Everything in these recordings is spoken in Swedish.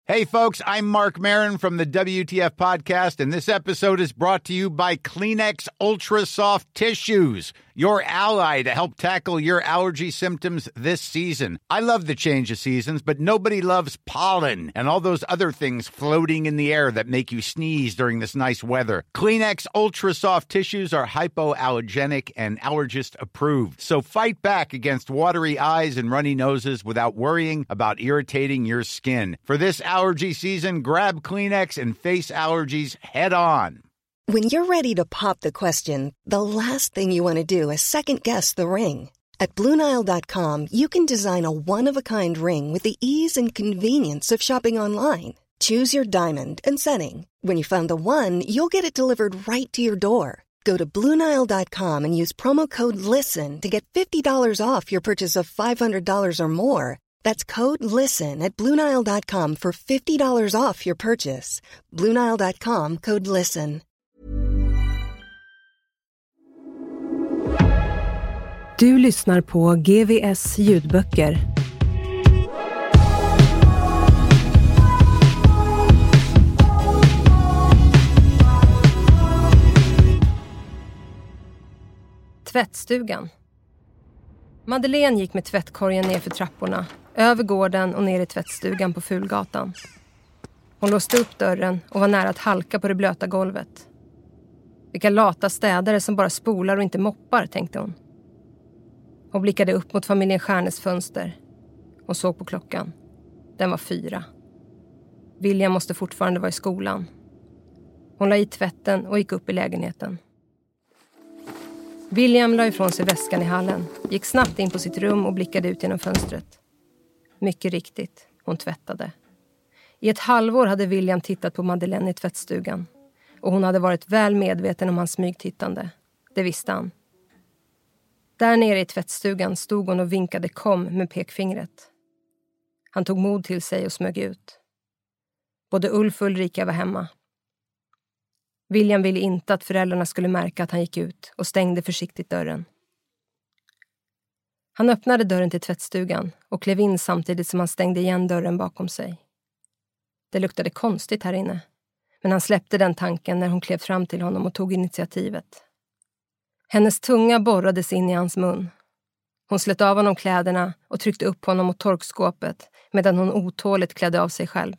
Hey, folks, I'm Mark Maron from the WTF Podcast, and this episode is brought to you by Kleenex Ultra Soft Tissues, your ally to help tackle your allergy symptoms this season. I love the change of seasons, but nobody loves pollen and all those other things floating in the air that make you sneeze during this nice weather. Kleenex Ultra Soft Tissues are hypoallergenic and allergist approved, so fight back against watery eyes and runny noses without worrying about irritating your skin. For this allergy season, grab Kleenex and face allergies head on. When you're ready to pop the question, the last thing you want to do is second-guess the ring. At BlueNile.com, you can design a one-of-a-kind ring with the ease and convenience of shopping online. Choose your diamond and setting. When you find the one, you'll get it delivered right to your door. Go to BlueNile.com and use promo code LISTEN to get $50 off your purchase of $500 or more. That's code LISTEN at BlueNile.com for $50 off your purchase. BlueNile.com, code LISTEN. Du lyssnar på GVS ljudböcker. Tvättstugan. Madeleine gick med tvättkorgen ner för trapporna, över gården och ner i tvättstugan på Fulgatan. Hon låste upp dörren och var nära att halka på det blöta golvet. Vilka lata städare som bara spolar och inte moppar, tänkte hon. Hon blickade upp mot familjen Stjärnes fönster och såg på klockan. Den var 4. William måste fortfarande vara i skolan. Hon la i tvätten och gick upp i lägenheten. William la ifrån sig väskan i hallen, gick snabbt in på sitt rum och blickade ut genom fönstret. Mycket riktigt, hon tvättade. I ett halvår hade William tittat på Madeleine i tvättstugan. Och hon hade varit väl medveten om hans smygtittande. Det visste han. Där nere i tvättstugan stod hon och vinkade kom med pekfingret. Han tog mod till sig och smög ut. Både Ulf och Ulrika var hemma. William ville inte att föräldrarna skulle märka att han gick ut och stängde försiktigt dörren. Han öppnade dörren till tvättstugan och klev in samtidigt som han stängde igen dörren bakom sig. Det luktade konstigt här inne, men han släppte den tanken när hon klev fram till honom och tog initiativet. Hennes tunga borrades in i hans mun. Hon slet av honom kläderna och tryckte upp honom mot torkskåpet medan hon otåligt klädde av sig själv.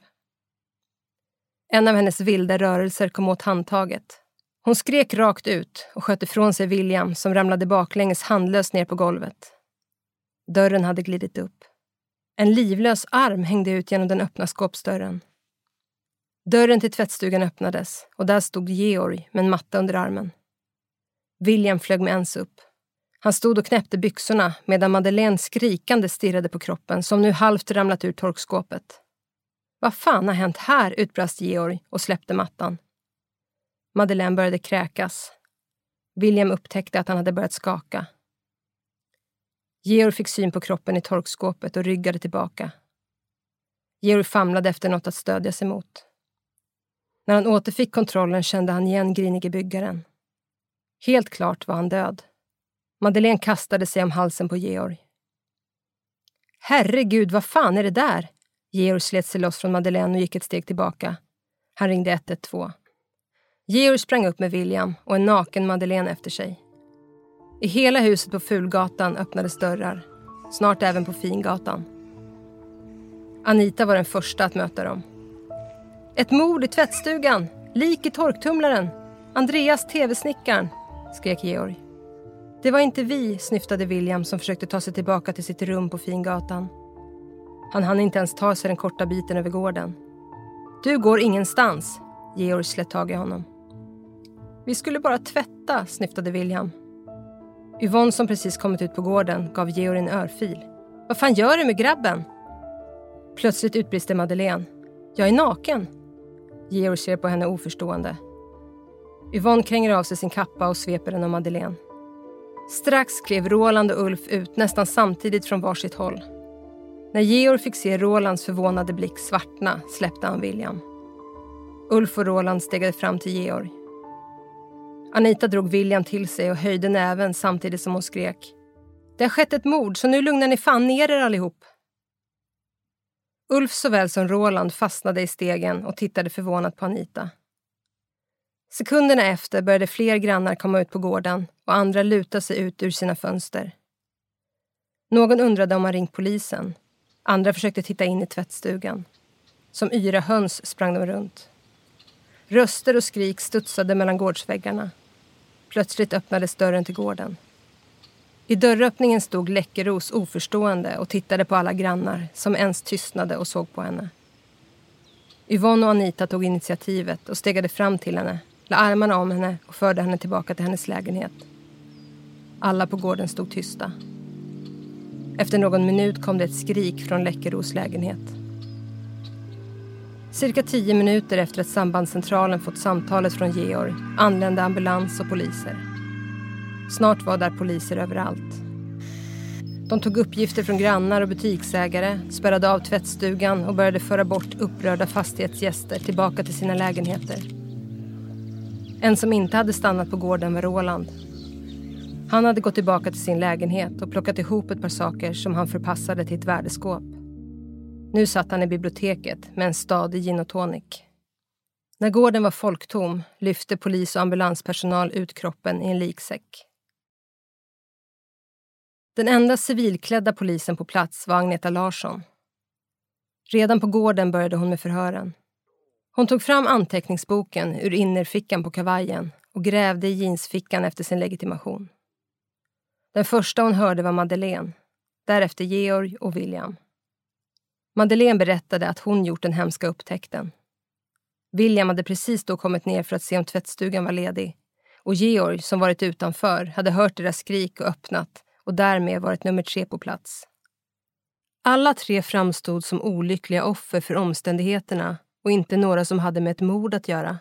En av hennes vilda rörelser kom åt handtaget. Hon skrek rakt ut och sköt ifrån sig William som ramlade baklänges handlöst ner på golvet. Dörren hade glidit upp. En livlös arm hängde ut genom den öppna skåpsdörren. Dörren till tvättstugan öppnades och där stod Georg med en matta under armen. William flög med ens upp. Han stod och knäppte byxorna medan Madeleine skrikande stirrade på kroppen som nu halvt ramlat ur torkskåpet. Vad fan har hänt här, utbrast Georg och släppte mattan. Madeleine började kräkas. William upptäckte att han hade börjat skaka. Georg fick syn på kroppen i torkskåpet och ryggade tillbaka. Georg famlade efter något att stödja sig mot. När han återfick kontrollen kände han igen grinige byggaren. Helt klart var han död. Madeleine kastade sig om halsen på Georg. Herregud, vad fan är det där? Georg slet sig loss från Madeleine och gick ett steg tillbaka. Han ringde 112. Georg sprang upp med William och en naken Madeleine efter sig. I hela huset på Fulgatan öppnades dörrar. Snart även på Fingatan. Anita var den första att möta dem. Ett mord i tvättstugan! Lik i torktumlaren! Andreas tv-snickaren! Skrek Georg. Det var inte vi, snyftade William som försökte ta sig tillbaka till sitt rum på Fingatan. Han hann inte ens ta sig den korta biten över gården. Du går ingenstans, Georg slet tag i honom. Vi skulle bara tvätta, snyftade William. Yvonne som precis kommit ut på gården gav Georg en örfil. Vad fan gör du med grabben? Plötsligt utbrister Madeleine. Jag är naken. Georg ser på henne oförstående. Yvonne kränger av sig sin kappa och sveper den om Madeleine. Strax klev Roland och Ulf ut nästan samtidigt från varsitt håll. När Georg fick se Rolands förvånade blick svartna släppte han William. Ulf och Roland stegade fram till Georg. Anita drog William till sig och höjde näven samtidigt som hon skrek. Det har skett ett mord så nu lugnar ni fan ner er allihop. Ulf såväl som Roland fastnade i stegen och tittade förvånat på Anita. Sekunderna efter började fler grannar komma ut på gården och andra luta sig ut ur sina fönster. Någon undrade om man ringt polisen. Andra försökte titta in i tvättstugan. Som yra höns sprang de runt. Röster och skrik studsade mellan gårdsväggarna. Plötsligt öppnades dörren till gården. I dörröppningen stod Läckeros oförstående och tittade på alla grannar som ens tystnade och såg på henne. Yvonne och Anita tog initiativet och stegade fram till henne, la armarna om henne och förde henne tillbaka till hennes lägenhet. Alla på gården stod tysta. Efter någon minut kom det ett skrik från Läckeros lägenhet. Cirka 10 minuter efter att sambandscentralen fått samtalet från Georg anlände ambulans och poliser. Snart var där poliser överallt. De tog uppgifter från grannar och butiksägare, spärrade av tvättstugan och började föra bort upprörda fastighetsgäster tillbaka till sina lägenheter. En som inte hade stannat på gården var Roland. Han hade gått tillbaka till sin lägenhet och plockat ihop ett par saker som han förpassade till ett värdeskåp. Nu satt han i biblioteket med en stadig gin och tonic. När gården var folktom lyfte polis- och ambulanspersonal ut kroppen i en liksäck. Den enda civilklädda polisen på plats var Agneta Larsson. Redan på gården började hon med förhören. Hon tog fram anteckningsboken ur innerfickan på kavajen och grävde i jeansfickan efter sin legitimation. Den första hon hörde var Madeleine, därefter Georg och William. Madeleine berättade att hon gjort den hemska upptäckten. William hade precis då kommit ner för att se om tvättstugan var ledig och Georg, som varit utanför, hade hört deras skrik och öppnat och därmed varit nummer 3 på plats. Alla 3 framstod som olyckliga offer för omständigheterna och inte några som hade med ett mord att göra.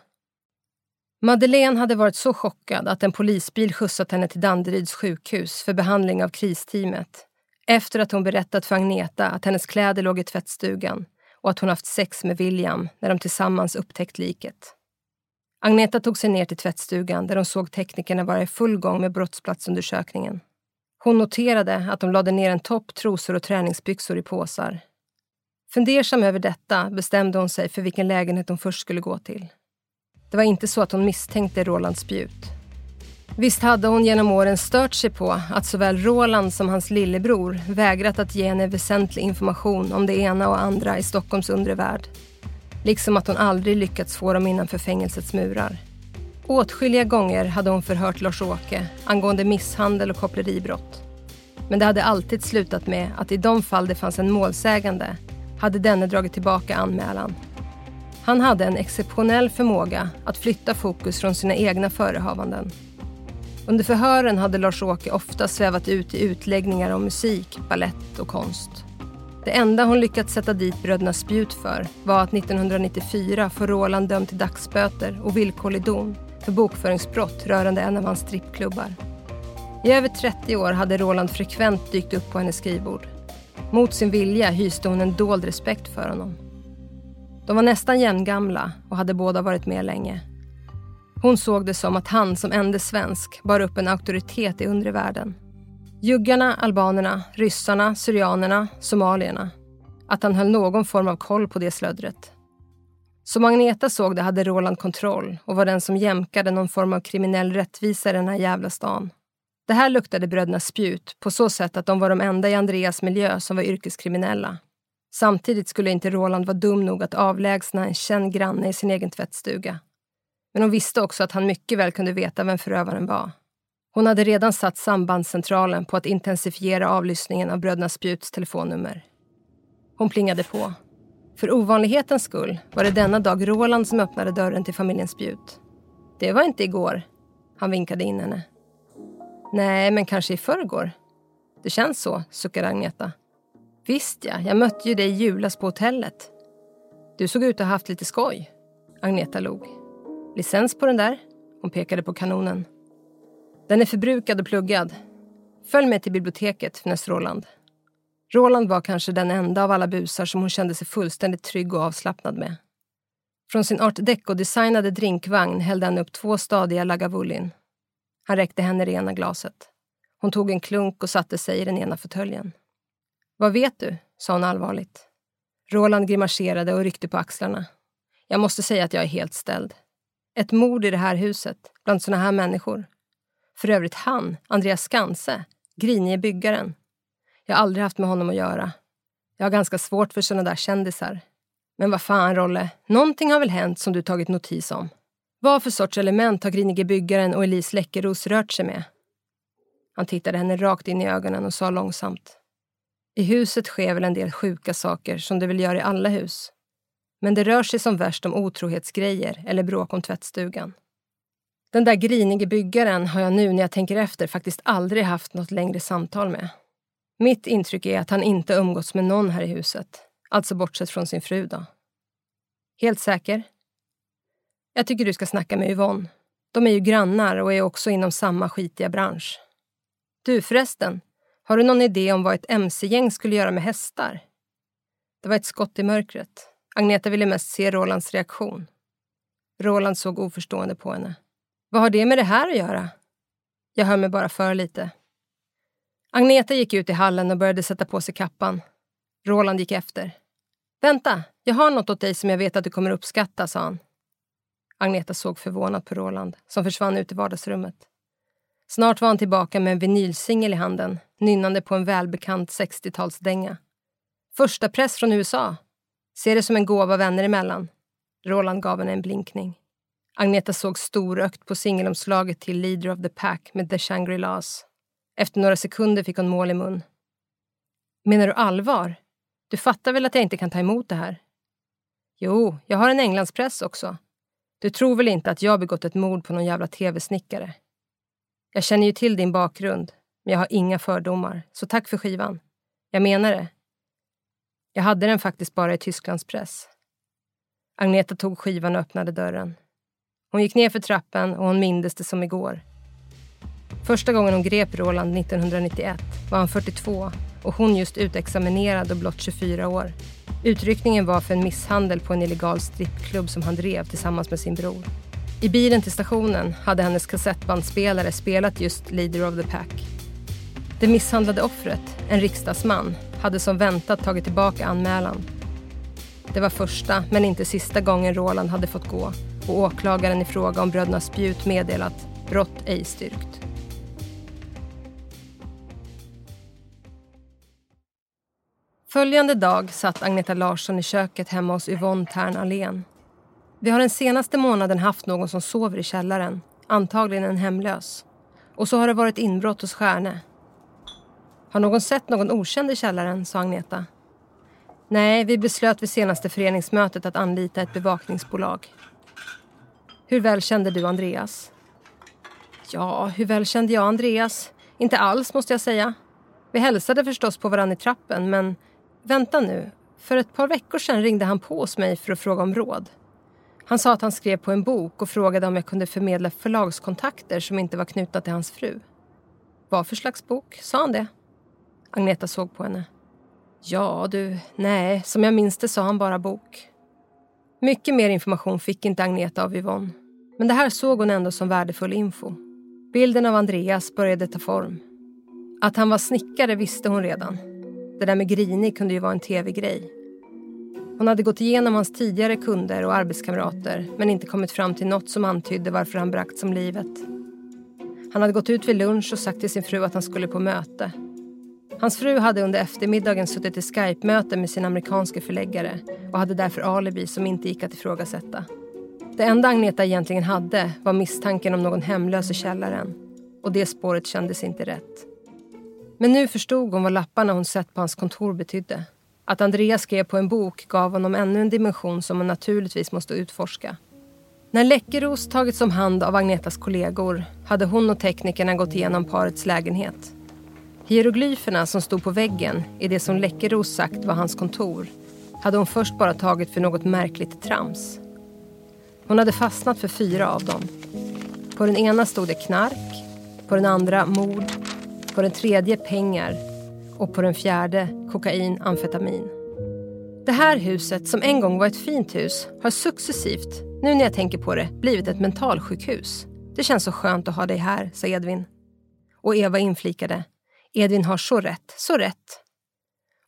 Madeleine hade varit så chockad att en polisbil skjutsat henne till Danderyds sjukhus för behandling av kristeamet efter att hon berättat för Agneta att hennes kläder låg i tvättstugan och att hon haft sex med William när de tillsammans upptäckt liket. Agneta tog sig ner till tvättstugan där de såg teknikerna vara i full gång med brottsplatsundersökningen. Hon noterade att de lade ner en topp, trosor och träningsbyxor i påsar. Fundersam över detta bestämde hon sig för vilken lägenhet hon först skulle gå till. Det var inte så att hon misstänkte Roland Spjut. Visst hade hon genom åren stört sig på att såväl Roland som hans lillebror vägrat att ge henne väsentlig information om det ena och andra i Stockholms undre värld. Liksom att hon aldrig lyckats få dem innanför fängelsets murar. Åtskilliga gånger hade hon förhört Lars-Åke angående misshandel och koppleribrott. Men det hade alltid slutat med att i de fall det fanns en målsägande hade denne dragit tillbaka anmälan. Han hade en exceptionell förmåga att flytta fokus från sina egna förehavanden. Under förhören hade Lars-Åke ofta svävat ut i utläggningar om musik, ballett och konst. Det enda hon lyckats sätta dit bröderna Spjut för var att 1994 får Roland dömd till dagsböter och villkorlig dom för bokföringsbrott rörande en av hans strippklubbar. I över 30 år hade Roland frekvent dykt upp på hennes skrivbord. Mot sin vilja hyste hon en dold respekt för honom. De var nästan jämngamla och hade båda varit med länge. Hon såg det som att han som enda svensk bar upp en auktoritet i undre världen. Juggarna, albanerna, ryssarna, syrianerna, somalierna. Att han höll någon form av koll på det slödret. Som Agneta såg det hade Roland kontroll och var den som jämkade någon form av kriminell rättvisa i den här jävla stan. Det här luktade bröderna Spjut på så sätt att de var de enda i Andreas miljö som var yrkeskriminella. Samtidigt skulle inte Roland vara dum nog att avlägsna en känd granne i sin egen tvättstuga. Men hon visste också att han mycket väl kunde veta vem förövaren var. Hon hade redan satt sambandscentralen på att intensifiera avlyssningen av bröderna Spjuts telefonnummer. Hon plingade på. För ovanlighetens skull var det denna dag Roland som öppnade dörren till familjen Spjut. Det var inte igår. Han vinkade in henne. Nej, men kanske i förrgår. Det känns så, suckade Agneta. Visst ja, jag mötte ju dig i julas på hotellet. Du såg ut att ha haft lite skoj. Agneta log. Licens på den där? Hon pekade på kanonen. Den är förbrukad och pluggad. Följ med till biblioteket, fnös Roland. Roland var kanske den enda av alla busar som hon kände sig fullständigt trygg och avslappnad med. Från sin art deco-designade drinkvagn hällde han upp 2 stadiga Lagavulin. Han räckte henne det ena glaset. Hon tog en klunk och satte sig i den ena fåtöljen. Vad vet du? Sa hon allvarligt. Roland grimaserade och ryckte på axlarna. Jag måste säga att jag är helt ställd. Ett mord i det här huset, bland såna här människor. För övrigt han, Andreas Skanse, grinige byggaren. Jag har aldrig haft med honom att göra. Jag har ganska svårt för såna där kändisar. Men vad fan, Rolle, någonting har väl hänt som du tagit notis om. Vad för sorts element har grinige byggaren och Elise Läckeros rört sig med? Han tittade henne rakt in i ögonen och sa långsamt. I huset sker väl en del sjuka saker som det väl gör i alla hus. Men det rör sig som värst om otrohetsgrejer eller bråk om tvättstugan. Den där grinige byggaren har jag nu när jag tänker efter faktiskt aldrig haft något längre samtal med. Mitt intryck är att han inte umgåtts med någon här i huset. Alltså bortsett från sin fru då. Helt säker? Jag tycker du ska snacka med Yvonne. De är ju grannar och är också inom samma skitiga bransch. Du förresten, har du någon idé om vad ett MC-gäng skulle göra med hästar? Det var ett skott i mörkret. Agneta ville mest se Rolands reaktion. Roland såg oförstående på henne. Vad har det med det här att göra? Jag hör mig bara för lite. Agneta gick ut i hallen och började sätta på sig kappan. Roland gick efter. Vänta, jag har något åt dig som jag vet att du kommer uppskatta, sa han. Agneta såg förvånad på Roland, som försvann ut i vardagsrummet. Snart var han tillbaka med en vinylsingel i handen, nynnande på en välbekant 60-talsdänga. Första press från USA. Ser det som en gåva vänner emellan. Roland gav henne en blinkning. Agneta såg storökt på singelomslaget till Leader of the Pack med The Shangri-Las. Efter några sekunder fick hon mål i mun. Menar du allvar? Du fattar väl att jag inte kan ta emot det här? Jo, jag har en Englandspress också. Du tror väl inte att jag begått ett mord på någon jävla tv-snickare? Jag känner ju till din bakgrund, men jag har inga fördomar, så tack för skivan. Jag menar det. Jag hade den faktiskt bara i Tysklands press. Agneta tog skivan och öppnade dörren. Hon gick ner för trappen och hon mindes det som igår. Första gången hon grep Roland 1991 var han 42 och hon just utexaminerad och blott 24 år. Utryckningen var för en misshandel på en illegal strippklubb som han drev tillsammans med sin bror. I bilen till stationen hade hennes kassettbandspelare spelat just Leader of the Pack. Det misshandlade offret, en riksdagsman, hade som väntat tagit tillbaka anmälan. Det var första men inte sista gången Roland hade fått gå och åklagaren i fråga om bröderna Spjut meddelat brott ej styrkt. Följande dag satt Agneta Larsson i köket hemma hos Yvonne Tern Allén. Vi har den senaste månaden haft någon som sover i källaren, antagligen en hemlös. Och så har det varit inbrott hos Stjärne. Har någon sett någon okänd i källaren, sa Agneta. Nej, vi beslöt vid senaste föreningsmötet att anlita ett bevakningsbolag. Hur väl kände du Andreas? Ja, hur väl kände jag Andreas? Inte alls, måste jag säga. Vi hälsade förstås på varann i trappen, men vänta nu. För ett par veckor sedan ringde han på hos mig för att fråga om råd. Han sa att han skrev på en bok och frågade om jag kunde förmedla förlagskontakter som inte var knutna till hans fru. Vad för slags bok? Sa han det? Agneta såg på henne. Ja du, nej, som jag minns det sa han bara bok. Mycket mer information fick inte Agneta av Yvonne. Men det här såg hon ändå som värdefull info. Bilden av Andreas började ta form. Att han var snickare visste hon redan. Det där med grinig kunde ju vara en tv-grej. Hon hade gått igenom hans tidigare kunder och arbetskamrater men inte kommit fram till något som antydde varför han bragts om livet. Han hade gått ut vid lunch och sagt till sin fru att han skulle på möte. Hans fru hade under eftermiddagen suttit i Skype-möte med sin amerikanska förläggare och hade därför alibi som inte gick att ifrågasätta. Det enda Agneta egentligen hade var misstanken om någon hemlös i källaren och det spåret kändes inte rätt. Men nu förstod hon vad lapparna hon sett på hans kontor betydde. Att Andreas skrev på en bok gav honom ännu en dimension som hon naturligtvis måste utforska. När Läckeros tagits om hand av Agnetas kollegor hade hon och teknikerna gått igenom parets lägenhet. Hieroglyferna som stod på väggen i det som Läckeros sagt var hans kontor hade hon först bara tagit för något märkligt trams. Hon hade fastnat för 4 av dem. På den ena stod det knark, på den andra mord, på den tredje pengar och på den fjärde kokain, amfetamin. Det här huset som en gång var ett fint hus har successivt, nu när jag tänker på det, blivit ett mentalsjukhus. Det känns så skönt att ha dig här, sa Edvin. Och Eva inflikade. Edvin har så rätt, så rätt.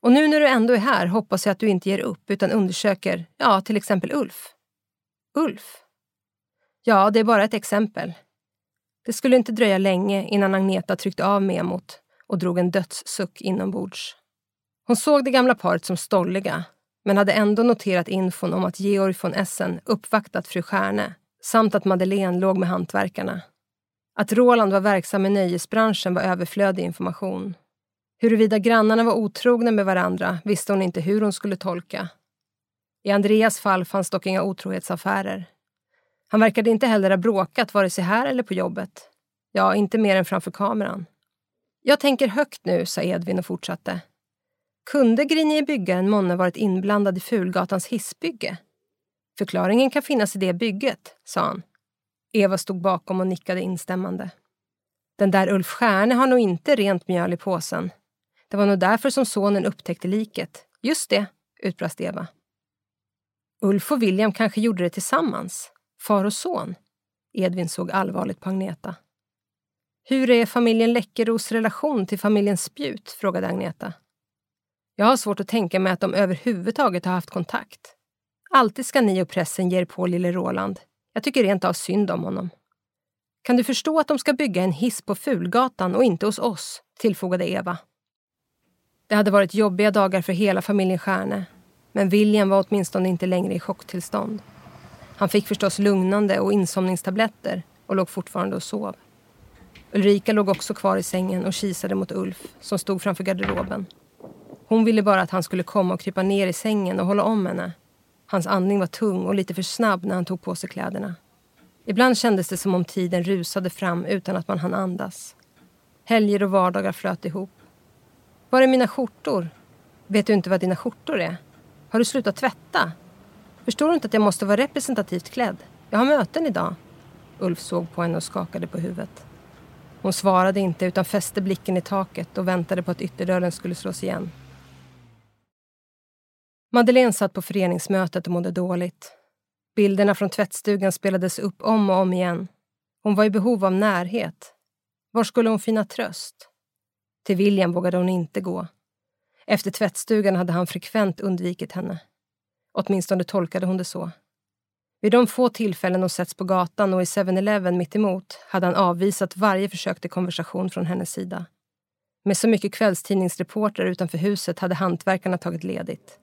Och nu när du ändå är här hoppas jag att du inte ger upp utan undersöker, till exempel Ulf. Ulf? Ja, det är bara ett exempel. Det skulle inte dröja länge innan Agneta tryckte av memot och drog en dödssuck inombords. Hon såg det gamla paret som stolliga, men hade ändå noterat infon om att Georg von Essen uppvaktat fru Stjärne samt att Madeleine låg med hantverkarna. Att Roland var verksam i nöjesbranschen var överflödig information. Huruvida grannarna var otrogna med varandra visste hon inte hur hon skulle tolka. I Andreas fall fanns dock inga otrohetsaffärer. Han verkade inte heller ha bråkat vare sig här eller på jobbet. Ja, inte mer än framför kameran. Jag tänker högt nu, sa Edvin och fortsatte. Kunde Grenier-byggaren månne varit inblandad i Fulgatans hissbygge? Förklaringen kan finnas i det bygget, sa han. Eva stod bakom och nickade instämmande. Den där Ulf Stjärne har nog inte rent mjöl i påsen. Det var nog därför som sonen upptäckte liket. Just det, utbrast Eva. Ulf och William kanske gjorde det tillsammans. Far och son. Edvin såg allvarligt på Agneta. Hur är familjen Läckeros relation till familjen Spjut, frågade Agneta. Jag har svårt att tänka mig att de överhuvudtaget har haft kontakt. Alltid ska ni och pressen ge er på lille Roland. Jag tycker rent av synd om honom. Kan du förstå att de ska bygga en hiss på Fulgatan och inte hos oss, tillfogade Eva. Det hade varit jobbiga dagar för hela familjen Stjärne, men William var åtminstone inte längre i chocktillstånd. Han fick förstås lugnande och insomningstabletter och låg fortfarande och sov. Ulrika låg också kvar i sängen och kisade mot Ulf som stod framför garderoben. Hon ville bara att han skulle komma och krypa ner i sängen och hålla om henne. Hans andning var tung och lite för snabb när han tog på sig kläderna. Ibland kändes det som om tiden rusade fram utan att man hann andas. Helger och vardagar flöt ihop. Var är mina skjortor? Vet du inte vad dina skjortor är? Har du slutat tvätta? Förstår du inte att jag måste vara representativt klädd? Jag har möten idag. Ulf såg på henne och skakade på huvudet. Hon svarade inte utan fäste blicken i taket och väntade på att ytterdörren skulle slås igen. Madeleine satt på föreningsmötet och mådde dåligt. Bilderna från tvättstugan spelades upp om och om igen. Hon var i behov av närhet. Var skulle hon finna tröst? Till William vågade hon inte gå. Efter tvättstugan hade han frekvent undvikit henne. Åtminstone tolkade hon det så. Vid de få tillfällen hon setts på gatan och i 7-Eleven mitt emot hade han avvisat varje försök till konversation från hennes sida. Med så mycket kvällstidningsreporter utanför huset hade hantverkarna tagit ledigt.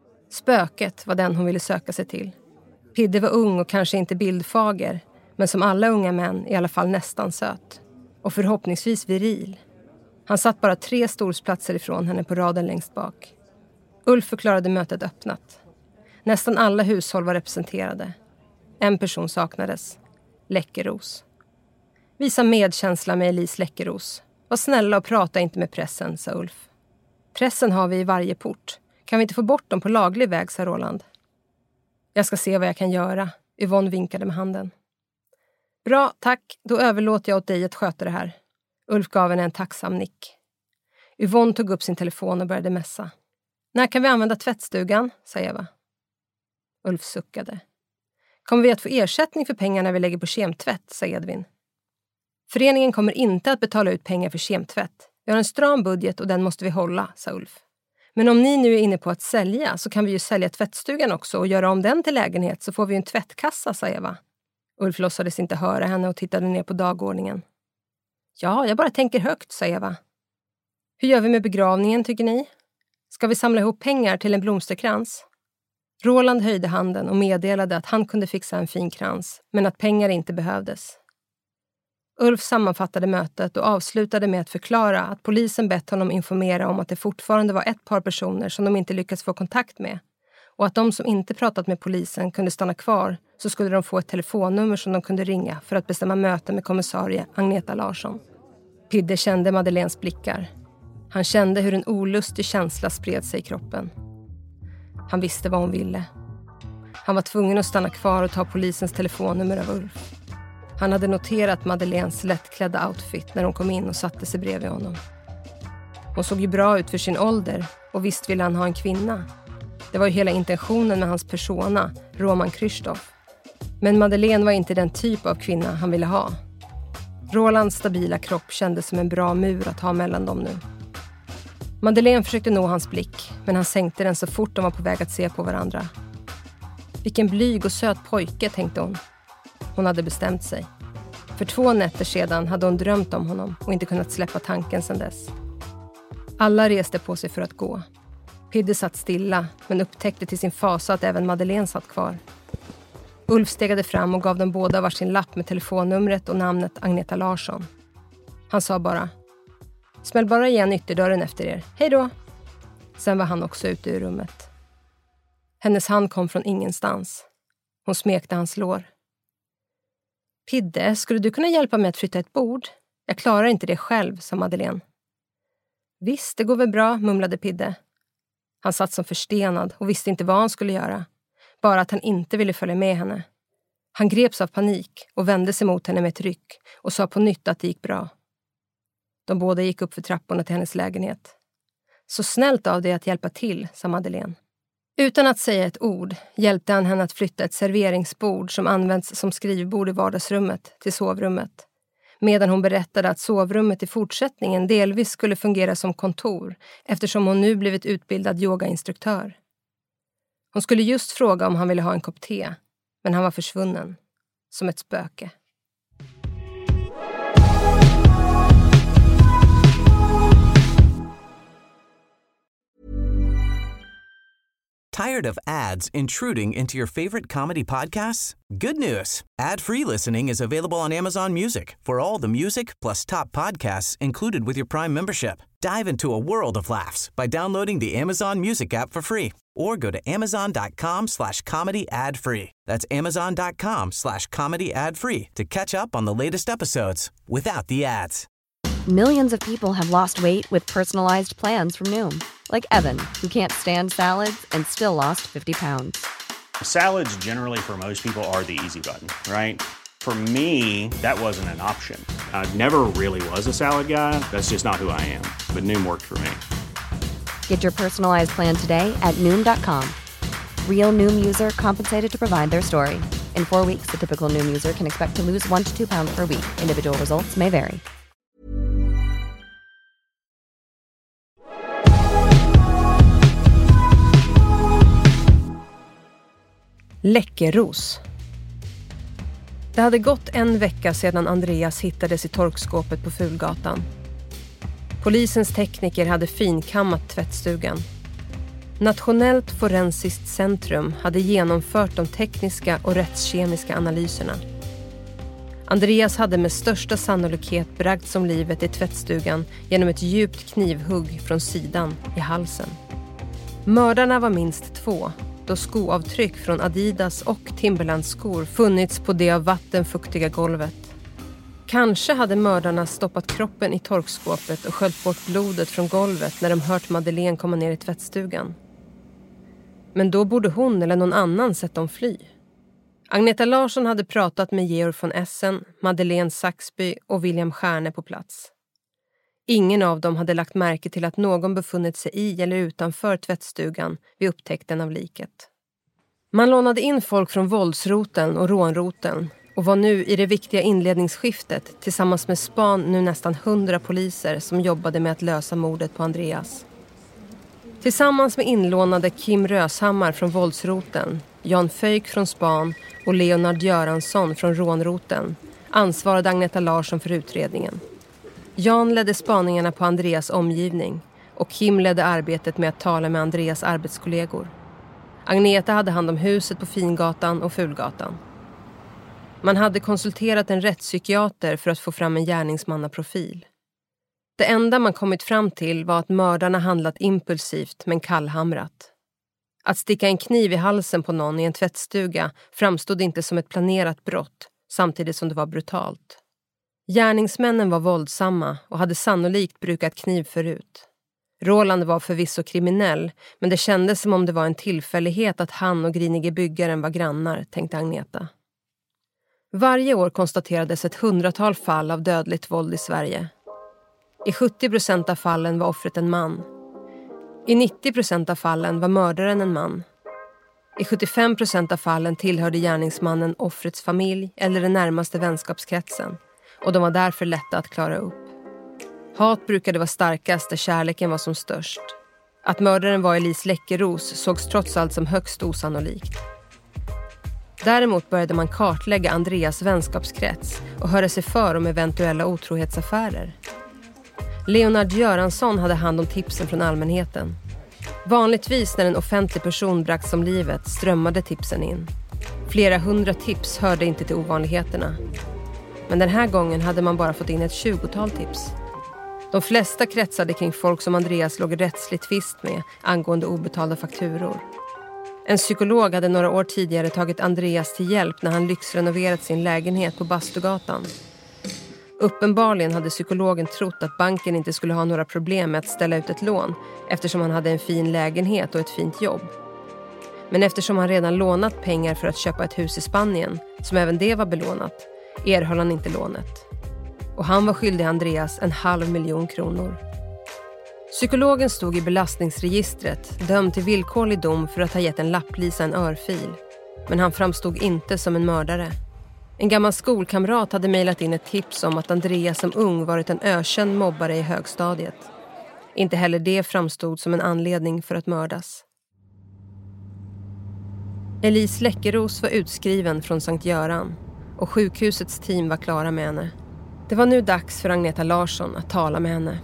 Spöket var den hon ville söka sig till. Pidde var ung och kanske inte bildfager, men som alla unga män i alla fall nästan söt. Och förhoppningsvis viril. Han satt bara 3 stolsplatser ifrån henne på raden längst bak. Ulf förklarade mötet öppnat. Nästan alla hushåll var representerade. En person saknades. Läckeros. Visa medkänsla med Elise Läckeros. Var snälla och prata inte med pressen, sa Ulf. Pressen har vi i varje port. Kan vi inte få bort dem på laglig väg, sa Roland. Jag ska se vad jag kan göra. Yvonne vinkade med handen. Bra, tack. Då överlåter jag åt dig att sköta det här. Ulf gav henne en tacksam nick. Yvonne tog upp sin telefon och började mässa. När kan vi använda tvättstugan, sa Eva. Ulf suckade. Kommer vi att få ersättning för pengarna vi lägger på kemtvätt, sa Edvin. Föreningen kommer inte att betala ut pengar för kemtvätt. Vi har en stram budget och den måste vi hålla, sa Ulf. Men om ni nu är inne på att sälja så kan vi ju sälja tvättstugan också och göra om den till lägenhet så får vi en tvättkassa, sa Eva. Ulf låtsades inte höra henne och tittade ner på dagordningen. Ja, jag bara tänker högt, sa Eva. Hur gör vi med begravningen, tycker ni? Ska vi samla ihop pengar till en blomsterkrans? Roland höjde handen och meddelade att han kunde fixa en fin krans, men att pengar inte behövdes. Ulf sammanfattade mötet och avslutade med att förklara att polisen bett honom informera om att det fortfarande var ett par personer som de inte lyckats få kontakt med och att de som inte pratat med polisen kunde stanna kvar så skulle de få ett telefonnummer som de kunde ringa för att bestämma möte med kommissarie Agneta Larsson. Pidde kände Madeleines blickar. Han kände hur en olustig känsla spred sig i kroppen. Han visste vad hon ville. Han var tvungen att stanna kvar och ta polisens telefonnummer av Ulf. Han hade noterat Madeleines lättklädda outfit när hon kom in och satte sig bredvid honom. Hon såg ju bra ut för sin ålder och visst ville han ha en kvinna. Det var ju hela intentionen med hans persona, Roman Krzysztof. Men Madeleine var inte den typ av kvinna han ville ha. Rolands stabila kropp kändes som en bra mur att ha mellan dem nu. Madeleine försökte nå hans blick, men han sänkte den så fort de var på väg att se på varandra. Vilken blyg och söt pojke, tänkte hon. Hon hade bestämt sig. För 2 nätter sedan hade hon drömt om honom och inte kunnat släppa tanken sedan dess. Alla reste på sig för att gå. Pidde satt stilla, men upptäckte till sin fasa att även Madeleine satt kvar. Ulf stegade fram och gav dem båda varsin lapp med telefonnumret och namnet Agneta Larsson. Han sa bara: smäll bara igen ytterdörren efter er. Hej då! Sen var han också ute ur rummet. Hennes hand kom från ingenstans. Hon smekte hans lår. Pidde, skulle du kunna hjälpa mig att flytta ett bord? Jag klarar inte det själv, sa Madeleine. Visst, det går väl bra, mumlade Pidde. Han satt som förstenad och visste inte vad han skulle göra. Bara att han inte ville följa med henne. Han greps av panik och vände sig mot henne med ett ryck och sa på nytt att det gick bra. De båda gick upp för trapporna till hennes lägenhet. Så snällt av dig att hjälpa till, sa Madeleine. Utan att säga ett ord hjälpte han henne att flytta ett serveringsbord som används som skrivbord i vardagsrummet till sovrummet. Medan hon berättade att sovrummet i fortsättningen delvis skulle fungera som kontor eftersom hon nu blivit utbildad yogainstruktör. Hon skulle just fråga om han ville ha en kopp te, men han var försvunnen, som ett spöke. Tired of ads intruding into your favorite comedy podcasts? Good news. Ad-free listening is available on Amazon Music for all the music plus top podcasts included with your Prime membership. Dive into a world of laughs by downloading the Amazon Music app for free or go to amazon.com/comedy ad-free. That's amazon.com/comedy ad-free to catch up on the latest episodes without the ads. Millions of people have lost weight with personalized plans from Noom. Like Evan, who can't stand salads and still lost 50 pounds. Salads generally for most people are the easy button, right? For me, that wasn't an option. I never really was a salad guy. That's just not who I am. But Noom worked for me. Get your personalized plan today at Noom.com. Real Noom user compensated to provide their story. In 4 weeks, the typical Noom user can expect to lose 1 to 2 pounds per week. Individual results may vary. Läckeros. Det hade gått 1 vecka sedan Andreas hittades i torkskåpet på Fulgatan. Polisens tekniker hade finkammat tvättstugan. Nationellt forensiskt centrum hade genomfört de tekniska och rättskemiska analyserna. Andreas hade med största sannolikhet bragts om livet i tvättstugan genom ett djupt knivhugg från sidan i halsen. Mördarna var minst 2, då skoavtryck från Adidas och Timberlands skor funnits på det av vatten fuktiga golvet. Kanske hade mördarna stoppat kroppen i torkskåpet och sköljt bort blodet från golvet när de hört Madeleine komma ner i tvättstugan. Men då borde hon eller någon annan sett dem fly. Agneta Larsson hade pratat med Georg von Essen, Madeleine Saxby och William Stjärne på plats. Ingen av dem hade lagt märke till att någon befunnit sig i eller utanför tvättstugan vid upptäckten av liket. Man lånade in folk från våldsroten och rånroten och var nu i det viktiga inledningsskiftet tillsammans med span nu nästan 100 poliser som jobbade med att lösa mordet på Andreas. Tillsammans med inlånade Kim Röshammar från våldsroten, Jan Föjk från span och Leonard Göransson från rånroten ansvarade Agneta Larsson för utredningen. Jan ledde spaningarna på Andreas omgivning och Kim ledde arbetet med att tala med Andreas arbetskollegor. Agneta hade hand om huset på Fingatan och Fulgatan. Man hade konsulterat en rättspsykiater för att få fram en gärningsmannaprofil. Det enda man kommit fram till var att mördarna handlat impulsivt men kallhamrat. Att sticka en kniv i halsen på någon i en tvättstuga framstod inte som ett planerat brott, samtidigt som det var brutalt. Gärningsmännen var våldsamma och hade sannolikt brukat kniv förut. Roland var förvisso kriminell, men det kändes som om det var en tillfällighet att han och grinige byggaren var grannar, tänkte Agneta. Varje år konstaterades ett 100-tal fall av dödligt våld i Sverige. I 70% av fallen var offret en man. I 90% av fallen var mördaren en man. I 75% av fallen tillhörde gärningsmannen offrets familj eller den närmaste vänskapskretsen, och de var därför lätta att klara upp. Hat brukade vara starkast där kärleken var som störst. Att mördaren var Elise Läckeros sågs trots allt som högst osannolikt. Däremot började man kartlägga Andreas vänskapskrets och höra sig för om eventuella otrohetsaffärer. Leonard Göransson hade hand om tipsen från allmänheten. Vanligtvis när en offentlig person bragts om livet strömmade tipsen in. Flera 100 tips hörde inte till ovanligheterna. Men den här gången hade man bara fått in ett 20-tal tips. De flesta kretsade kring folk som Andreas låg rättsligt tvist med angående obetalda fakturor. En psykolog hade några år tidigare tagit Andreas till hjälp när han lyxrenoverat sin lägenhet på Bastugatan. Uppenbarligen hade psykologen trott att banken inte skulle ha några problem med att ställa ut ett lån eftersom han hade en fin lägenhet och ett fint jobb. Men eftersom han redan lånat pengar för att köpa ett hus i Spanien, som även det var belånat, erhöll han inte lånet. Och han var skyldig Andreas 500 000 kronor. Psykologen stod i belastningsregistret, dömd till villkorlig dom för att ha gett en lapplisa en örfil. Men han framstod inte som en mördare. En gammal skolkamrat hade mejlat in ett tips om att Andreas som ung varit en ökänd mobbare i högstadiet. Inte heller det framstod som en anledning för att mördas. Elise Läckeros var utskriven från Sankt Göran och sjukhusets team var klara med henne. Det var nu dags för Agneta Larsson att tala med henne.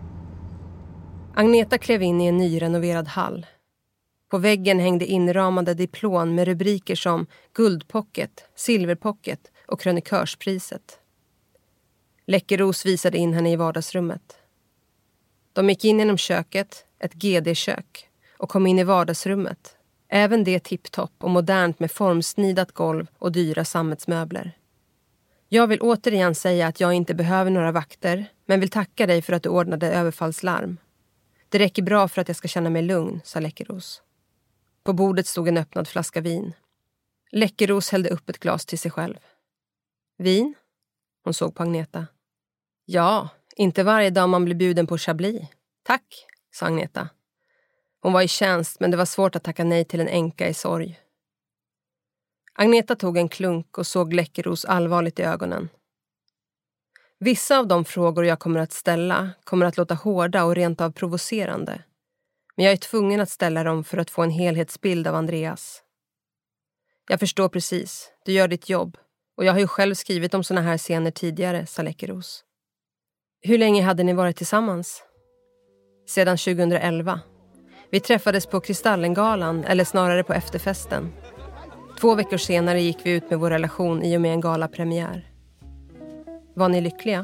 Agneta klev in i en nyrenoverad hall. På väggen hängde inramade diplom med rubriker som Guldpocket, Silverpocket och Krönikörspriset. Läckeros visade in henne i vardagsrummet. De gick in genom köket, ett GD-kök, och kom in i vardagsrummet. Även det tipptopp och modernt med formsnidat golv och dyra sammetsmöbler. Jag vill återigen säga att jag inte behöver några vakter, men vill tacka dig för att du ordnade överfallslarm. Det räcker bra för att jag ska känna mig lugn, sa Läckeros. På bordet stod en öppnad flaska vin. Läckeros hällde upp ett glas till sig själv. Vin? Hon såg på Agneta. Ja, inte varje dag man blir bjuden på Chablis. Tack, sa Agneta. Hon var i tjänst, men det var svårt att tacka nej till en änka i sorg. Agneta tog en klunk och såg Läckeros allvarligt i ögonen. Vissa av de frågor jag kommer att ställa kommer att låta hårda och rent av provocerande. Men jag är tvungen att ställa dem för att få en helhetsbild av Andreas. Jag förstår precis, du gör ditt jobb. Och jag har ju själv skrivit om såna här scener tidigare, sa Läckeros. Hur länge hade ni varit tillsammans? Sedan 2011. Vi träffades på Kristallengalan, eller snarare på efterfesten. 2 veckor senare gick vi ut med vår relation i och med en galapremiär. Var ni lyckliga?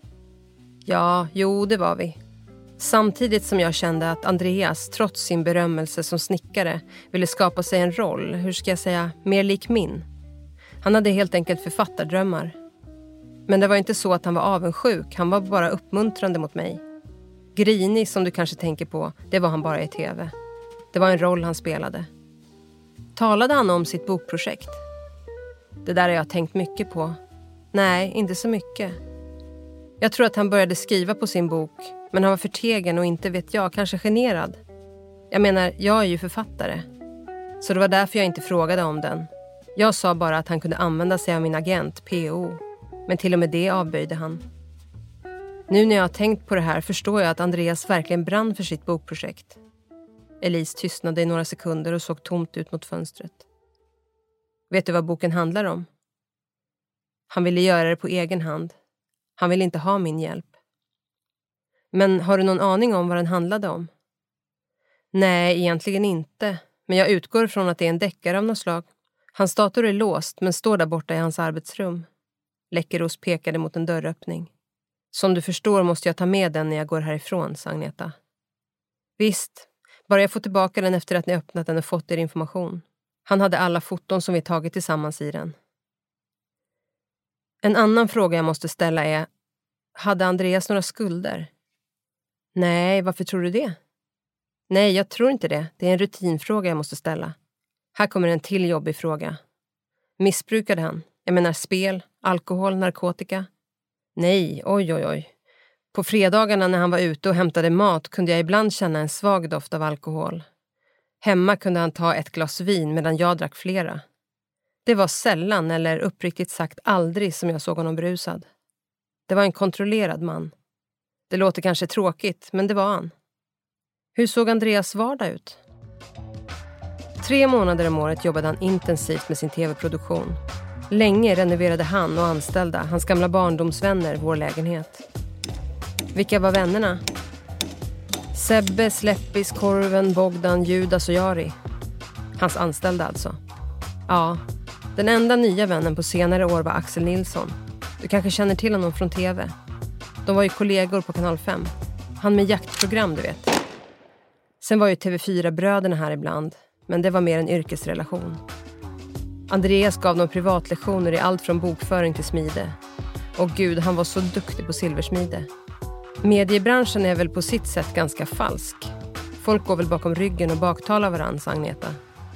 Ja, jo, det var vi. Samtidigt som jag kände att Andreas, trots sin berömmelse som snickare, ville skapa sig en roll, hur ska jag säga, mer lik min. Han hade helt enkelt författardrömmar. Men det var inte så att han var avundsjuk, han var bara uppmuntrande mot mig. Grinig som du kanske tänker på, det var han bara i tv. Det var en roll han spelade. Talade han om sitt bokprojekt? Det där har jag tänkt mycket på. Nej, inte så mycket. Jag tror att han började skriva på sin bok, men han var förtegen och inte vet jag, kanske generad. Jag menar, jag är ju författare. Så det var därför jag inte frågade om den. Jag sa bara att han kunde använda sig av min agent, PO. Men till och med det avböjde han. Nu när jag har tänkt på det här förstår jag att Andreas verkligen brann för sitt bokprojekt. Elise tystnade i några sekunder och såg tomt ut mot fönstret. Vet du vad boken handlar om? Han ville göra det på egen hand. Han ville inte ha min hjälp. Men har du någon aning om vad den handlade om? Nej, egentligen inte. Men jag utgår från att det är en deckare av något slag. Hans dator är låst men står där borta i hans arbetsrum. Läckeros pekade mot en dörröppning. Som du förstår måste jag ta med den när jag går härifrån, sa Agneta. Visst, bara jag får tillbaka den efter att ni öppnat den och fått er information. Han hade alla foton som vi tagit tillsammans i den. En annan fråga jag måste ställa är, hade Andreas några skulder? Nej, varför tror du det? Nej, jag tror inte det. Det är en rutinfråga jag måste ställa. Här kommer en till jobbig fråga. Missbrukade han? Jag menar spel, alkohol, narkotika? Nej, oj. På fredagarna när han var ute och hämtade mat kunde jag ibland känna en svag doft av alkohol. Hemma kunde han ta ett glas vin medan jag drack flera. Det var sällan eller uppriktigt sagt aldrig som jag såg honom brusad. Det var en kontrollerad man. Det låter kanske tråkigt, men det var han. Hur såg Andreas vardag ut? 3 månader om året jobbade han intensivt med sin tv-produktion. Länge renoverade han och anställda, hans gamla barndomsvänner, vår lägenhet. Vilka var vännerna? Sebbe, Släppis, Korven, Bogdan, Judas och Jari. Hans anställda alltså. Ja, den enda nya vännen på senare år var Axel Nilsson. Du kanske känner till honom från tv. De var ju kollegor på Kanal 5. Han med jaktprogram, du vet. Sen var ju TV4-bröderna här ibland, men det var mer en yrkesrelation. Andreas gav dem privatlektioner i allt från bokföring till smide. Och gud, han var så duktig på silversmide. Mediebranschen är väl på sitt sätt ganska falsk. Folk går väl bakom ryggen och baktalar varandra, sa Agneta.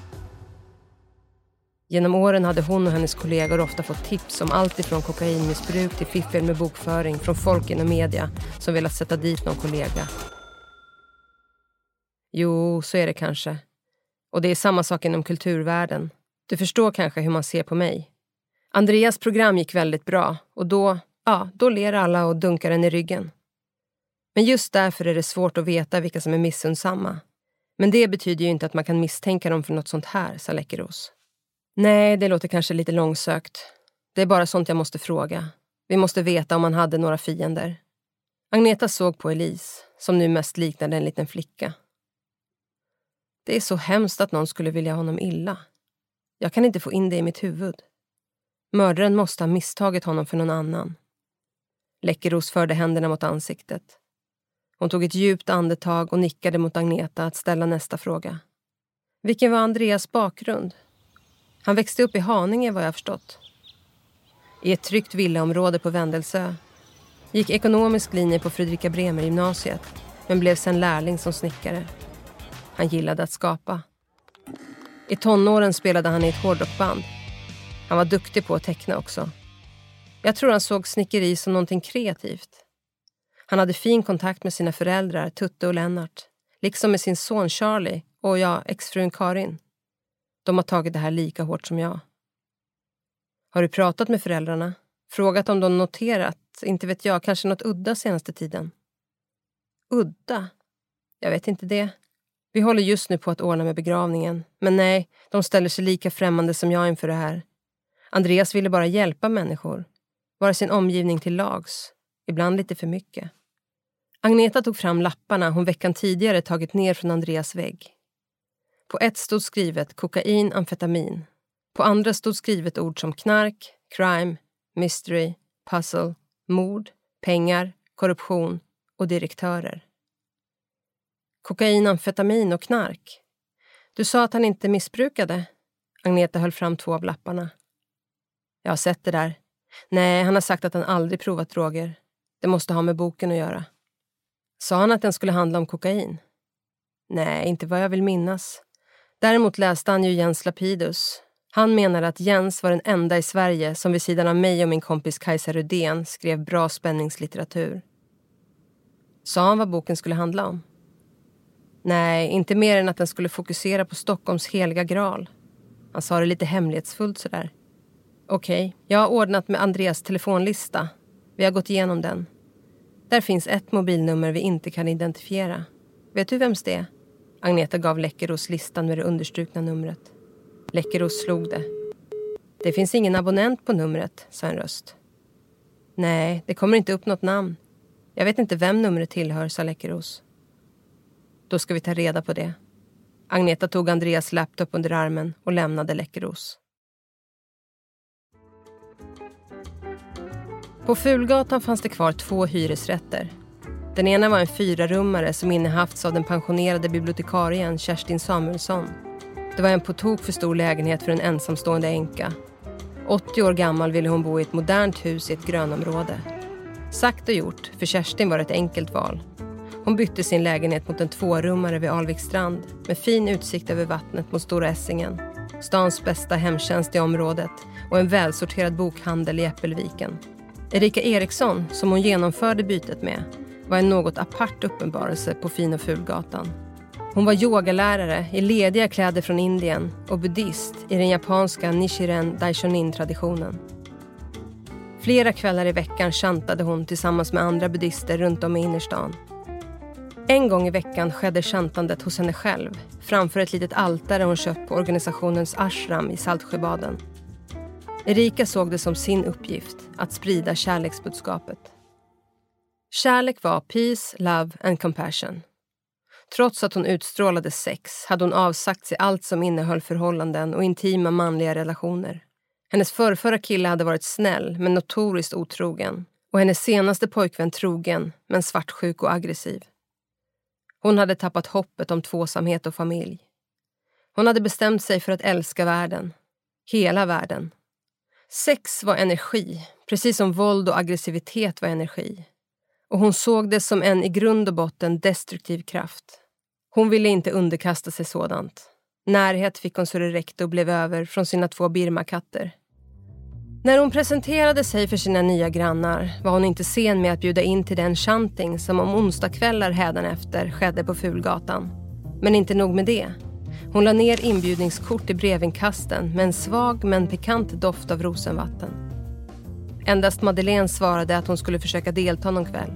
Genom åren hade hon och hennes kollegor ofta fått tips om allt ifrån kokainmissbruk till fiffel med bokföring från folk inom media som velat sätta dit någon kollega. Jo, så är det kanske. Och det är samma sak inom kulturvärlden. Du förstår kanske hur man ser på mig. Andreas program gick väldigt bra och då ler alla och dunkar en i ryggen. Men just därför är det svårt att veta vilka som är missundsamma. Men det betyder ju inte att man kan misstänka dem för något sånt här, sa Läckeros. Nej, det låter kanske lite långsökt. Det är bara sånt jag måste fråga. Vi måste veta om han hade några fiender. Agneta såg på Elise, som nu mest liknade en liten flicka. Det är så hemskt att någon skulle vilja honom illa. Jag kan inte få in det i mitt huvud. Mördaren måste ha misstagit honom för någon annan. Läckeros förde händerna mot ansiktet. Hon tog ett djupt andetag och nickade mot Agneta att ställa nästa fråga. Vilken var Andreas bakgrund? Han växte upp i Haninge, vad jag förstått. I ett tryggt villaområde på Vändelsö. Gick ekonomisk linje på Fredrika Bremer gymnasiet, men blev sen lärling som snickare. Han gillade att skapa. I tonåren spelade han i ett hårdrockband. Han var duktig på att teckna också. Jag tror han såg snickeri som någonting kreativt. Han hade fin kontakt med sina föräldrar, Tutte och Lennart. Liksom med sin son Charlie och exfrun Karin. De har tagit det här lika hårt som jag. Har du pratat med föräldrarna? Frågat om de noterat, inte vet jag, kanske något udda senaste tiden? Udda? Jag vet inte det. Vi håller just nu på att ordna med begravningen. Men nej, de ställer sig lika främmande som jag inför det här. Andreas ville bara hjälpa människor. Vara sin omgivning till lags. Ibland lite för mycket. Agneta tog fram lapparna hon veckan tidigare tagit ner från Andreas vägg. På ett stod skrivet kokain, amfetamin. På andra stod skrivet ord som knark, crime, mystery, puzzle, mord, pengar, korruption och direktörer. Kokain, amfetamin och knark. Du sa att han inte missbrukade. Agneta höll fram 2 av lapparna. Jag har sett det där. Nej, han har sagt att han aldrig provat droger. Det måste ha med boken att göra. Sa han att den skulle handla om kokain? Nej, inte vad jag vill minnas. Däremot läste han ju Jens Lapidus. Han menade att Jens var den enda i Sverige som vid sidan av mig och min kompis Kajsa Rudén skrev bra spänningslitteratur. Sa han vad boken skulle handla om? Nej, inte mer än att den skulle fokusera på Stockholms heliga graal. Han sa det lite hemlighetsfullt sådär. Okej, jag har ordnat med Andreas telefonlista. Vi har gått igenom den. Där finns ett mobilnummer vi inte kan identifiera. Vet du vems det är? Agneta gav Läckeros listan med det understrukna numret. Läckeros slog det. Det finns ingen abonnent på numret, sa en röst. Nej, det kommer inte upp något namn. Jag vet inte vem numret tillhör, sa Läckeros. Då ska vi ta reda på det. Agneta tog Andreas laptop under armen och lämnade Läckeros. På Fulgatan fanns det kvar 2 hyresrätter. Den ena var en 4-rummare som innehafts av den pensionerade bibliotekarien Kerstin Samuelsson. Det var en på tok för stor lägenhet för en ensamstående änka. 80 år gammal ville hon bo i ett modernt hus i ett grönområde. Sagt och gjort, för Kerstin var det ett enkelt val. Hon bytte sin lägenhet mot en 2-rummare vid Alvikstrand med fin utsikt över vattnet mot Stora Essingen, stans bästa hemtjänst i området och en välsorterad bokhandel i Äppelviken. Erika Eriksson, som hon genomförde bytet med, var en något apart uppenbarelse på Fin- och Fulgatan. Hon var yogalärare i lediga kläder från Indien och buddhist i den japanska Nichiren Daishonin-traditionen. Flera kvällar i veckan chantade hon tillsammans med andra buddhister runt om i innerstan. En gång i veckan skedde chantandet hos henne själv, framför ett litet altare hon köpt på organisationens ashram i Saltsjöbaden. Erika såg det som sin uppgift att sprida kärleksbudskapet. Kärlek var peace, love and compassion. Trots att hon utstrålade sex hade hon avsagt sig allt som innehöll förhållanden och intima manliga relationer. Hennes förrförra kille hade varit snäll men notoriskt otrogen och hennes senaste pojkvän trogen men svartsjuk och aggressiv. Hon hade tappat hoppet om tvåsamhet och familj. Hon hade bestämt sig för att älska världen. Hela världen. Sex var energi, precis som våld och aggressivitet var energi. Och hon såg det som en i grund och botten destruktiv kraft. Hon ville inte underkasta sig sådant. Närhet fick hon så det räckte och blev över från sina 2 Birma-katter. När hon presenterade sig för sina nya grannar var hon inte sen med att bjuda in till den chanting som om onsdagskvällar hädanefter skedde på Fulgatan. Men inte nog med det. Hon la ner inbjudningskort i brevinkasten med en svag men pikant doft av rosenvatten. Endast Madeleine svarade att hon skulle försöka delta någon kväll.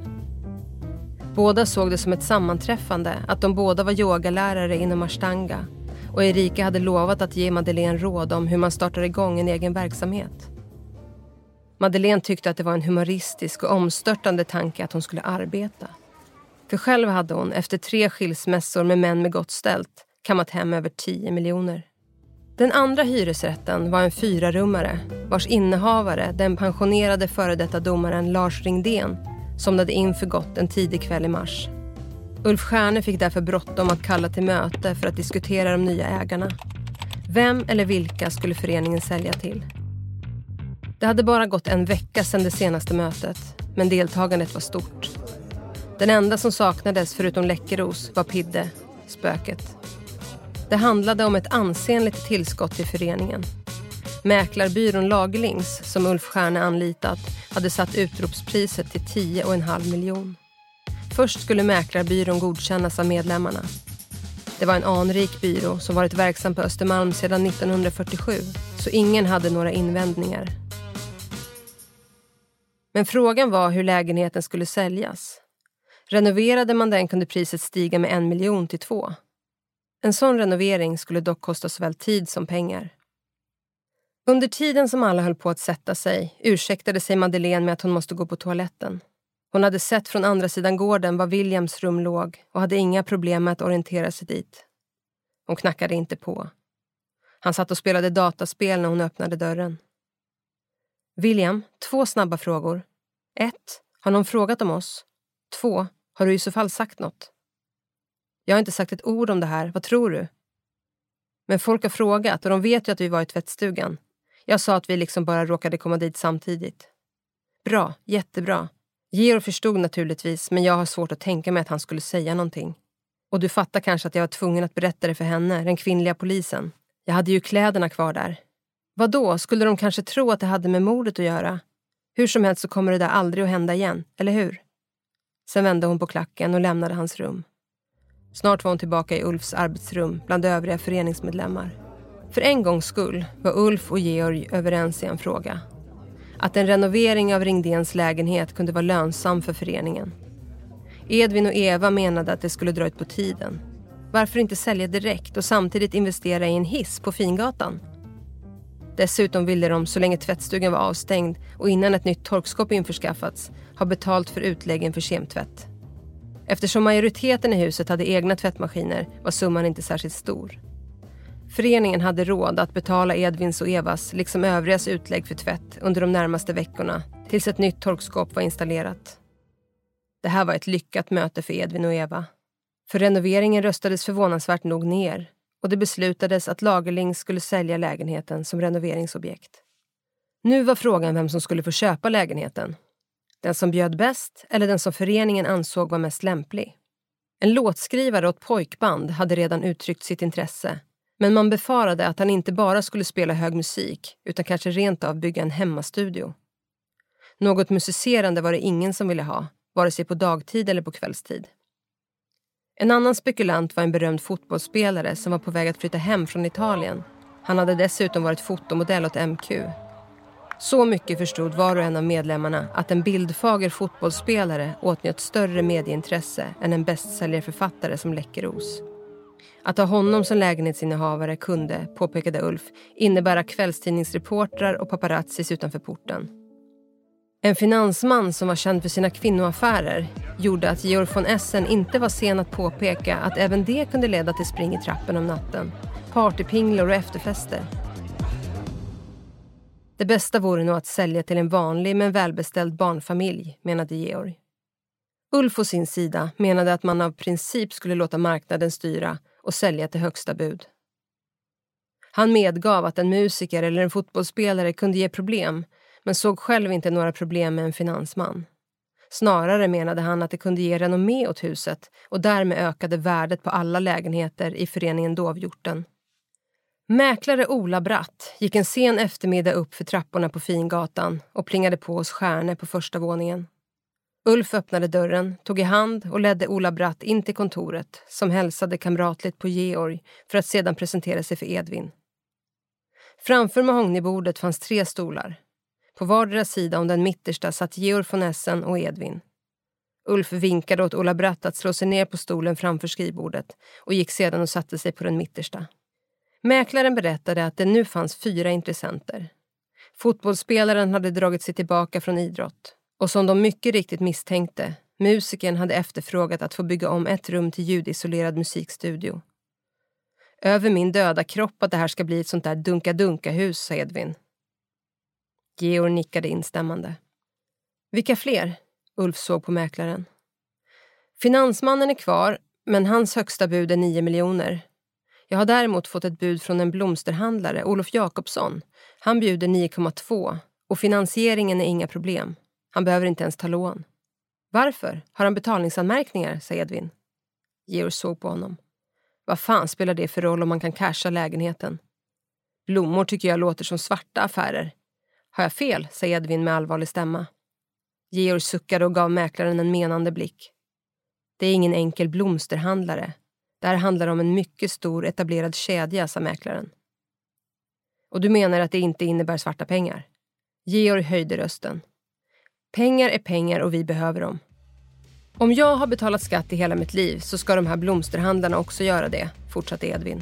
Båda såg det som ett sammanträffande att de båda var yogalärare inom Ashtanga och Erika hade lovat att ge Madeleine råd om hur man startar igång en egen verksamhet. Madeleine tyckte att det var en humoristisk och omstörtande tanke att hon skulle arbeta. För själv hade hon efter 3 skilsmässor med män med gott ställt kammat hem över 10 miljoner. Den andra hyresrätten var en 4-rummare vars innehavare, den pensionerade före detta domaren Lars Ringdén, somnade in för gott en tidig kväll i mars. Ulf Stjärne fick därför bråttom att kalla till möte för att diskutera de nya ägarna. Vem eller vilka skulle föreningen sälja till? Det hade bara gått en vecka sedan det senaste mötet, men deltagandet var stort. Den enda som saknades förutom Läckeros var Pidde, spöket. Det handlade om ett ansenligt tillskott till föreningen. Mäklarbyrån Lagerlings, som Ulf Stjärne anlitat, hade satt utropspriset till 10,5 miljoner. Först skulle mäklarbyrån godkännas av medlemmarna. Det var en anrik byrå som varit verksam på Östermalm sedan 1947, så ingen hade några invändningar. Men frågan var hur lägenheten skulle säljas. Renoverade man den kunde priset stiga med 1 miljon till 2. En sån renovering skulle dock kosta såväl tid som pengar. Under tiden som alla höll på att sätta sig ursäktade sig Madeleine med att hon måste gå på toaletten. Hon hade sett från andra sidan gården var Williams rum låg och hade inga problem med att orientera sig dit. Hon knackade inte på. Han satt och spelade dataspel när hon öppnade dörren. William, 2 snabba frågor. 1. Har någon frågat om oss? 2. Har du i så fall sagt något? Jag har inte sagt ett ord om det här, vad tror du? Men folk har frågat och de vet ju att vi var i tvättstugan. Jag sa att vi liksom bara råkade komma dit samtidigt. Bra, jättebra. Georg förstod naturligtvis, men jag har svårt att tänka mig att han skulle säga någonting. Och du fattar kanske att jag var tvungen att berätta det för henne, den kvinnliga polisen. Jag hade ju kläderna kvar där. Vadå, skulle de kanske tro att det hade med mordet att göra? Hur som helst så kommer det där aldrig att hända igen, eller hur? Sen vände hon på klacken och lämnade hans rum. Snart var hon tillbaka i Ulfs arbetsrum bland övriga föreningsmedlemmar. För en gångs skull var Ulf och Georg överens i en fråga. Att en renovering av Ringdéns lägenhet kunde vara lönsam för föreningen. Edvin och Eva menade att det skulle dra ut på tiden. Varför inte sälja direkt och samtidigt investera i en hiss på Fingatan? Dessutom ville de, så länge tvättstugan var avstängd och innan ett nytt torkskåp införskaffats, ha betalt för utläggen för kemtvätt. Eftersom majoriteten i huset hade egna tvättmaskiner var summan inte särskilt stor. Föreningen hade råd att betala Edvins och Evas liksom övrigas utlägg för tvätt under de närmaste veckorna tills ett nytt torkskåp var installerat. Det här var ett lyckat möte för Edvin och Eva. För renoveringen röstades förvånansvärt nog ner och det beslutades att Lagerlings skulle sälja lägenheten som renoveringsobjekt. Nu var frågan vem som skulle få köpa lägenheten. Den som bjöd bäst eller den som föreningen ansåg var mest lämplig. En låtskrivare åt pojkband hade redan uttryckt sitt intresse, men man befarade att han inte bara skulle spela hög musik utan kanske rent av bygga en hemmastudio. Något musicerande var det ingen som ville ha, vare sig på dagtid eller på kvällstid. En annan spekulant var en berömd fotbollsspelare som var på väg att flytta hem från Italien. Han hade dessutom varit fotomodell åt MQ. Så mycket förstod var och en av medlemmarna att en bildfager fotbollsspelare åtnjöt större medieintresse än en bästsäljarförfattare som Läckeros. Att ha honom som lägenhetsinnehavare kunde, påpekade Ulf, innebära kvällstidningsreportrar och paparazzis utanför porten. En finansman som var känd för sina kvinnoaffärer gjorde att Georg von Essen inte var sen att påpeka att även det kunde leda till spring i trappen om natten, partypinglor och efterfester. Det bästa vore nog att sälja till en vanlig men välbeställd barnfamilj, menade Georg. Ulf å sin sida menade att man av princip skulle låta marknaden styra och sälja till högsta bud. Han medgav att en musiker eller en fotbollsspelare kunde ge problem, men såg själv inte några problem med en finansman. Snarare menade han att det kunde ge renommé åt huset och därmed ökade värdet på alla lägenheter i föreningen Dovhjorten. Mäklare Ola Bratt gick en sen eftermiddag upp för trapporna på Fingatan och plingade på hos stjärnor på första våningen. Ulf öppnade dörren, tog i hand och ledde Ola Bratt in till kontoret som hälsade kamratligt på Georg för att sedan presentera sig för Edvin. Framför mahognybordet fanns 3 stolar. På vardera sida om den mittersta satt Georg von Essen och Edvin. Ulf vinkade åt Ola Bratt att slå sig ner på stolen framför skrivbordet och gick sedan och satte sig på den mittersta. Mäklaren berättade att det nu fanns 4 intressenter. Fotbollsspelaren hade dragit sig tillbaka från idrott. Och som de mycket riktigt misstänkte, musikern hade efterfrågat att få bygga om ett rum till ljudisolerad musikstudio. Över min döda kropp att det här ska bli ett sånt där dunka-dunka-hus, sa Edvin. Georg nickade instämmande. Vilka fler? Ulf såg på mäklaren. Finansmannen är kvar, men hans högsta bud är 9 miljoner. Jag har däremot fått ett bud från en blomsterhandlare, Olof Jakobsson. Han bjuder 9,2 och finansieringen är inga problem. Han behöver inte ens ta lån. Varför? Har han betalningsanmärkningar, sa Edvin. Georg såg på honom. Vad fan spelar det för roll om man kan casha lägenheten? Blommor tycker jag låter som svarta affärer. Har jag fel, sa Edvin med allvarlig stämma. Georg suckade och gav mäklaren en menande blick. Det är ingen enkel blomsterhandlare. Det här handlar om en mycket stor etablerad kedja, sa mäklaren. Och du menar att det inte innebär svarta pengar? Georg höjde rösten. Pengar är pengar och vi behöver dem. Om jag har betalat skatt i hela mitt liv så ska de här blomsterhandlarna också göra det, fortsatte Edvin.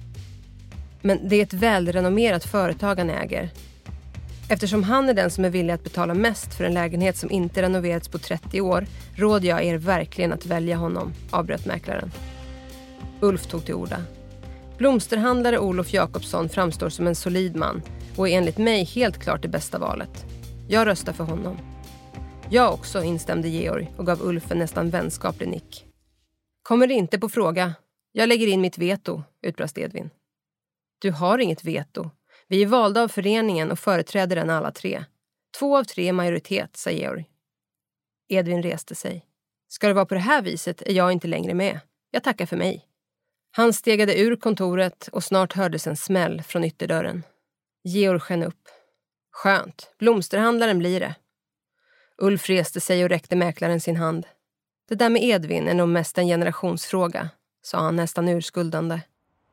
Men det är ett välrenommerat företag han äger. Eftersom han är den som är villig att betala mest för en lägenhet som inte renoverats på 30 år råder jag er verkligen att välja honom, avbröt mäklaren. Ulf tog till orda. Blomsterhandlare Olof Jakobsson framstår som en solid man och är enligt mig helt klart det bästa valet. Jag röstar för honom. Jag också, instämde Georg och gav Ulf en nästan vänskaplig nick. Kommer det inte på fråga? Jag lägger in mitt veto, utbrast Edvin. Du har inget veto. Vi är valda av föreningen och företräder den alla 3. 2 av 3 är majoritet, sa Georg. Edvin reste sig. Ska det vara på det här viset är jag inte längre med. Jag tackar för mig. Han stegade ur kontoret och snart hördes en smäll från ytterdörren. Georg sken upp. Skönt, blomsterhandlaren blir det. Ulf reste sig och räckte mäklaren sin hand. Det där med Edvin är nog mest en generationsfråga, sa han nästan urskuldande.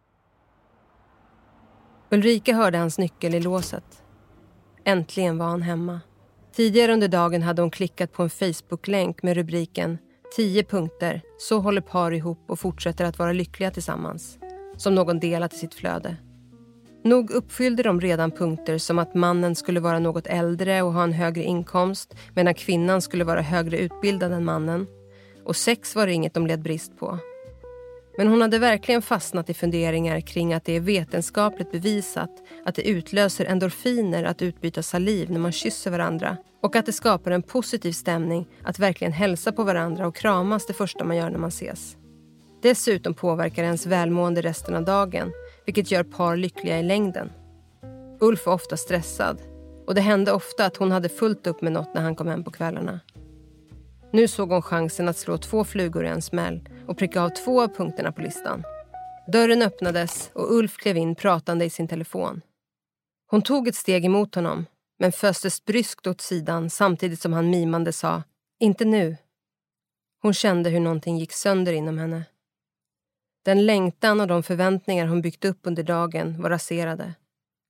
Ulrika hörde hans nyckel i låset. Äntligen var han hemma. Tidigare under dagen hade hon klickat på en Facebook-länk med rubriken 10 punkter, så håller par ihop och fortsätter att vara lyckliga tillsammans, som någon delat i sitt flöde. Nog uppfyllde de redan punkter som att mannen skulle vara något äldre och ha en högre inkomst medan kvinnan skulle vara högre utbildad än mannen. Och sex var det inget de led brist på. Men hon hade verkligen fastnat i funderingar kring att det är vetenskapligt bevisat att det utlöser endorfiner att utbyta saliv när man kysser varandra och att det skapar en positiv stämning att verkligen hälsa på varandra och kramas det första man gör när man ses. Dessutom påverkar ens välmående resten av dagen, vilket gör par lyckliga i längden. Ulf var ofta stressad och det hände ofta att hon hade fullt upp med något när han kom hem på kvällarna. Nu såg hon chansen att slå 2 flugor i en smäll och pricka av 2 av punkterna på listan. Dörren öppnades och Ulf klev in pratande i sin telefon. Hon tog ett steg emot honom, men föstes bryskt åt sidan samtidigt som han mimande sa, inte nu. Hon kände hur någonting gick sönder inom henne. Den längtan och de förväntningar hon byggt upp under dagen var raserade.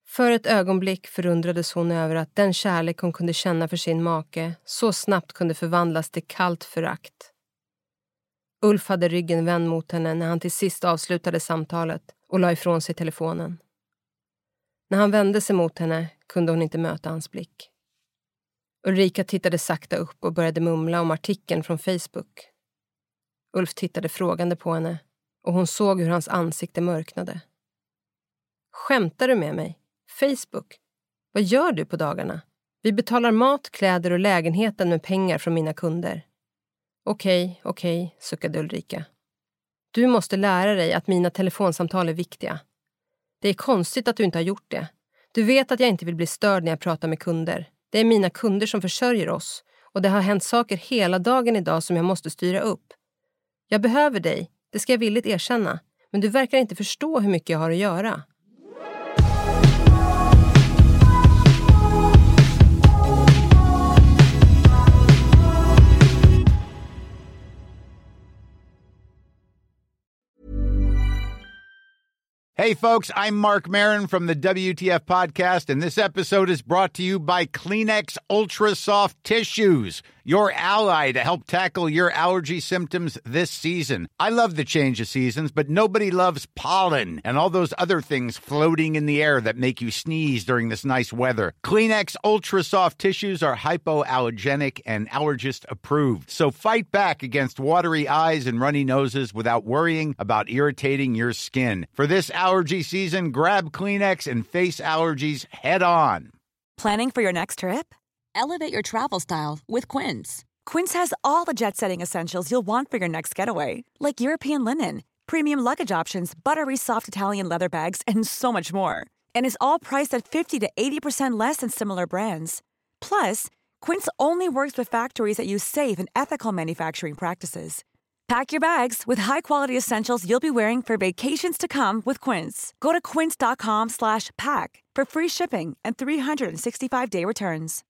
För ett ögonblick förundrades hon över att den kärlek hon kunde känna för sin make så snabbt kunde förvandlas till kallt förakt. Ulf hade ryggen vänd mot henne när han till sist avslutade samtalet och la ifrån sig telefonen. När han vände sig mot henne kunde hon inte möta hans blick. Ulrika tittade sakta upp och började mumla om artikeln från Facebook. Ulf tittade frågande på henne och hon såg hur hans ansikte mörknade. Skämtar du med mig? Facebook? Vad gör du på dagarna? Vi betalar mat, kläder och lägenheten med pengar från mina kunder. Okej, suckade Ulrika. Du måste lära dig att mina telefonsamtal är viktiga. Det är konstigt att du inte har gjort det. Du vet att jag inte vill bli störd när jag pratar med kunder. Det är mina kunder som försörjer oss och det har hänt saker hela dagen idag som jag måste styra upp. Jag behöver dig, det ska jag villigt erkänna, men du verkar inte förstå hur mycket jag har att göra. Hey, folks, I'm Mark Maron from the WTF Podcast, and this episode is brought to you by Kleenex Ultra Soft Tissues, your ally to help tackle your allergy symptoms this season. I love the change of seasons, but nobody loves pollen and all those other things floating in the air that make you sneeze during this nice weather. Kleenex Ultra Soft Tissues are hypoallergenic and allergist approved, so fight back against watery eyes and runny noses without worrying about irritating your skin. For this allergy season, grab Kleenex and face allergies head on. Planning for your next trip? Elevate your travel style with Quince. Quince has all the jet-setting essentials you'll want for your next getaway, like European linen, premium luggage options, buttery soft Italian leather bags, and so much more. And is all priced at 50 to 80% less than similar brands. Plus, Quince only works with factories that use safe and ethical manufacturing practices. Pack your bags with high-quality essentials you'll be wearing for vacations to come with Quince. Go to quince.com/pack for free shipping and 365-day returns.